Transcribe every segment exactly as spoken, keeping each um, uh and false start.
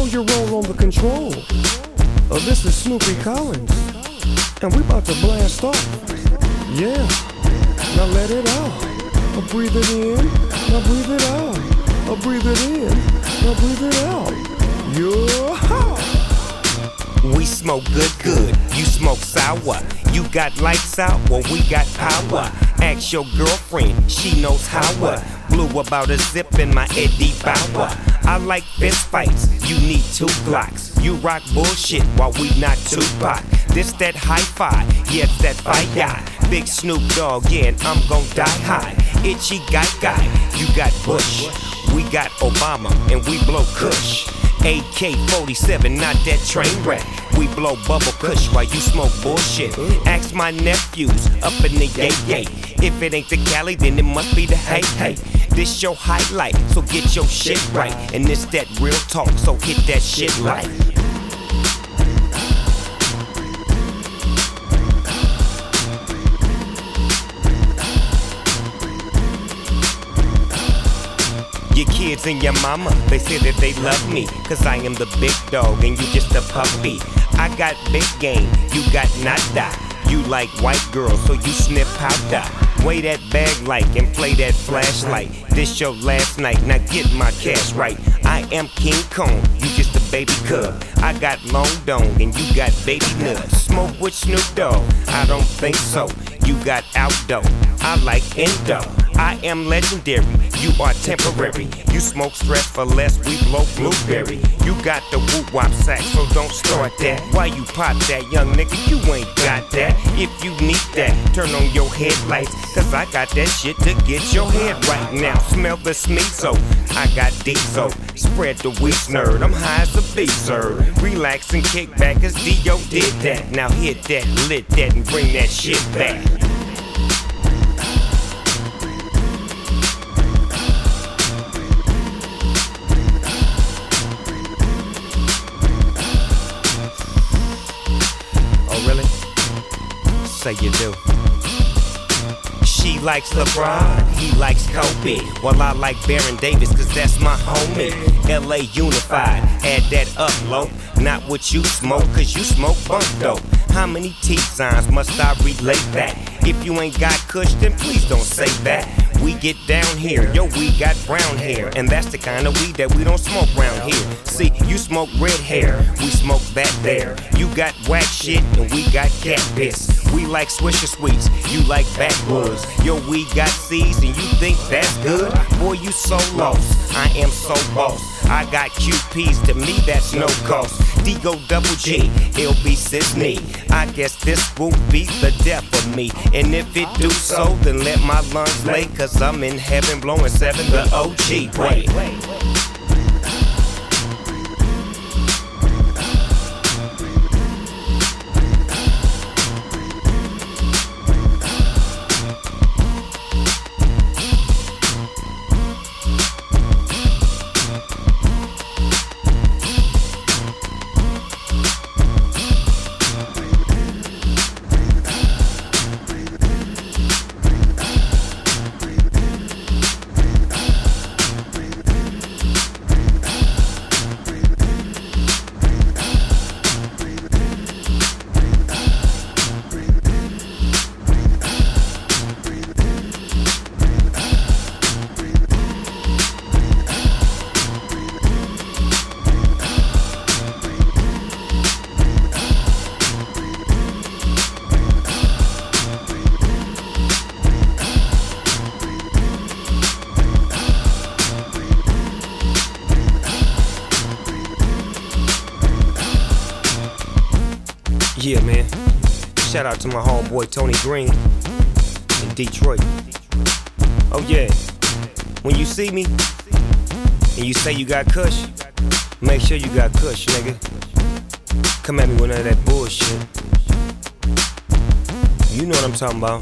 know your role on the control. Oh, this is Snoopy Collins, and we about to blast off. Yeah, now let it out. I'll breathe it in, now breathe it out. I'll breathe it in, now breathe it out. Yeah. We smoke good, good. You smoke sour. You got lights out, well we got power. Ask your girlfriend, she knows how. Blew about a zip in my Eddie Bauer. I like fist fights, you need two blocks. You rock bullshit while we not Tupac. This that hi-fi, yeah, it's that fire. Big Snoop Dogg, yeah, and I'm gon' die high. Itchy guy guy, you got Bush. We got Obama, and we blow Kush. A K forty-seven, not that train wreck. We blow bubble kush while you smoke bullshit. Ask my nephews up in the yay yay. If it ain't the Cali, then it must be the hey hey. This your highlight, so get your shit right. And this that real talk, so hit that shit right. Your kids and your mama, they say that they love me, cause I am the big dog and you just a puppy. I got big game, you got nada. You like white girls, so you sniff powder. Weigh that bag like and play that flashlight. This your last night, now get my cash right. I am King Kong, you just a baby cub. I got long dong and you got baby nuts. Smoke with Snoop Dogg, I don't think so. You got outdoor, I like endo. I am legendary, you are temporary. You smoke stress for less, we blow blueberry. You got the woo-wop sack, so don't start that. Why you pop that, young nigga, you ain't got that. If you need that, turn on your headlights, cause I got that shit to get your head right now. Smell the sneezo, I got diesel. Spread the weed nerd, I'm high as a bee, sir. Relax and kick back, cause Dio did that. Now hit that, lit that, and bring that shit back. Say you do. She likes LeBron, he likes Kobe. Well, I like Baron Davis, cause that's my homie. L A Unified, add that up, low. Not what you smoke, cause you smoke bunk dope. How many T-signs must I relate that? If you ain't got kush, then please don't say that. We get down here, yo, we got brown hair. And that's the kind of weed that we don't smoke round here. See, you smoke red hair, we smoke that there. You got whack shit, and we got cat piss. We like Swisher Sweets, you like backwoods. Yo, we got seeds, and you think that's good? Boy, you so lost, I am so boss. I got Q Ps, to me that's no cost. D-Go double G, L B Sydney. I guess this won't be the death of me. And if it do so, then let my lungs lay, cause I'm in heaven blowing seven the O G way. Yeah, man. Shout out to my homeboy Tony Green in Detroit. Oh yeah, when you see me and you say you got kush, make sure you got kush, nigga. Come at me with none of that bullshit. You know what I'm talking about.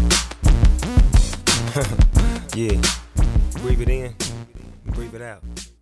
Yeah, breathe it in, breathe it out.